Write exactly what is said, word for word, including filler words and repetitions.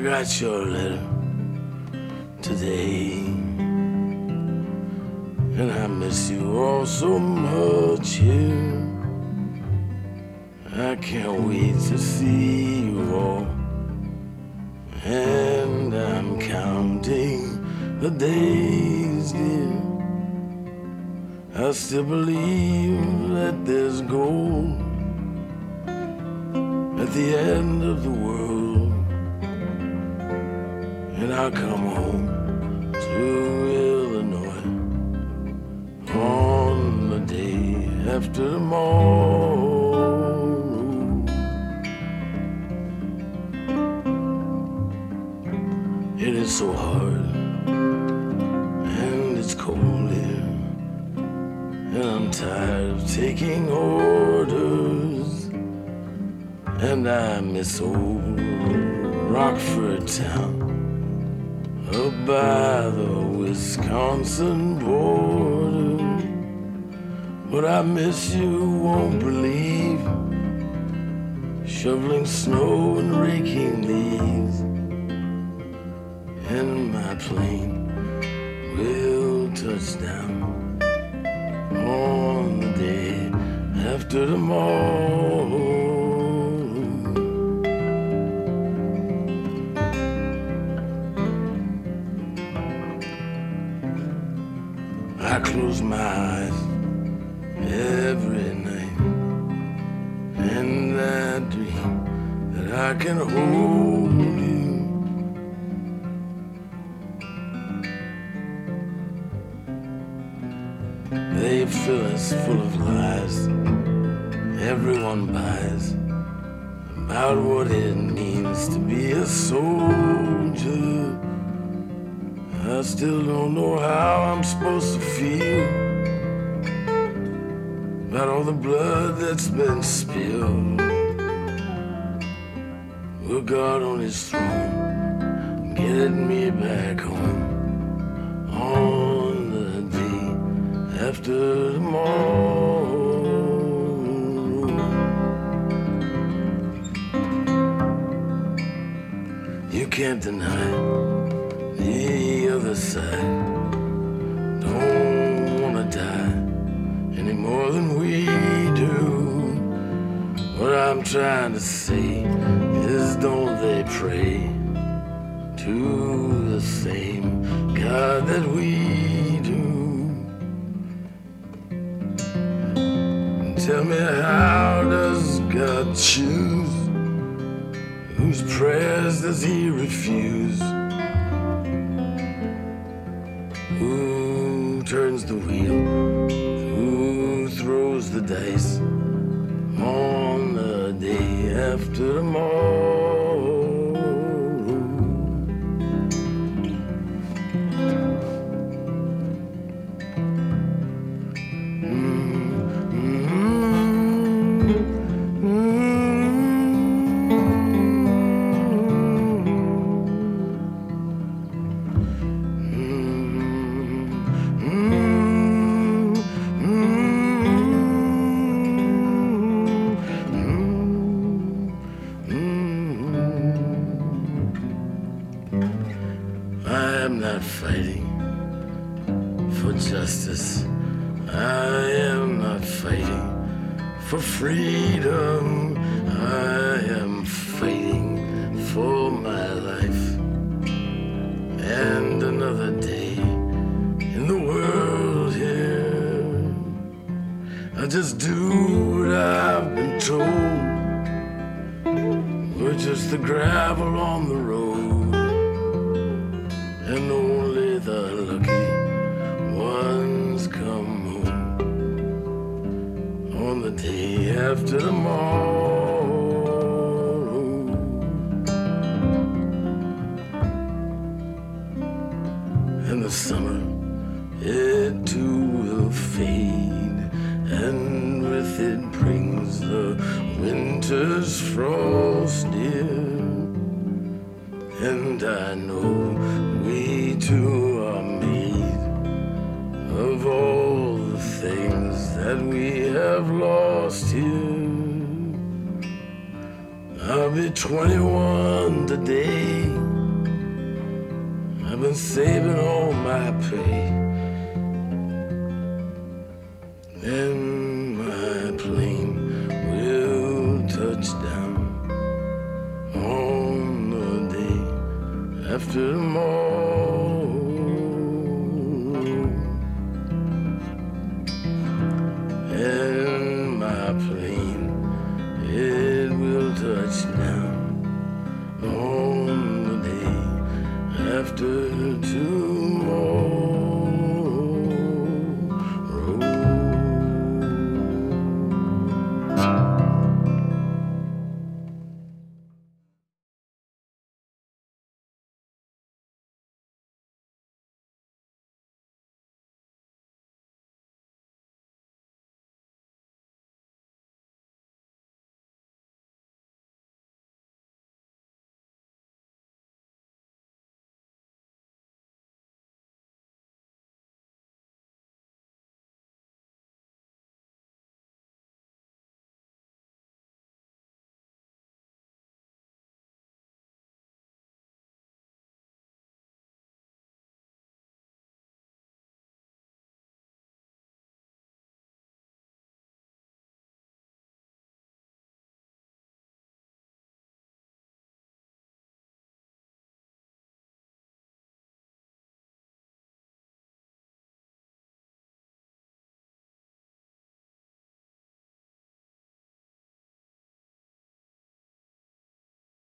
got your letter today, and I miss you all so much here. I can't wait to see you all, and I'm counting the days, dear. I still believe that there's gold at the end of the world, and I'll come home to Illinois on the day after tomorrow. It is so hard and it's cold here, and I'm tired of taking orders, and I miss old Rockford town up by the Wisconsin border. But I miss you, won't believe, shoveling snow and raking leaves, and my plane will touch down on the day after tomorrow. I close my eyes every night, and I dream that I can hold you. They fill us full of lies everyone buys about what it means to be a soldier. I still don't know how I'm supposed to feel about all the blood that's been spilled. Well, God on his throne, get me back home on the day after tomorrow. You can't deny the other side don't wanna die any more than we do. What I'm trying to say is, don't they pray to the same God that we do? Tell me, how does God choose? Whose prayers does he refuse? Who turns the wheel? Who throws the dice on the day after tomorrow? I'm not fighting for justice. I am not fighting for freedom. I am fighting for my life and another day in the world here. I just do what I've been told. We're just the gravel on the road, and only the lucky ones come home on the day after tomorrow. And the summer, it too will fade, and with it brings the winter's frost near. And I know we two are made of all the things that we have lost here. I'll be twenty-one today, been saving all my pay.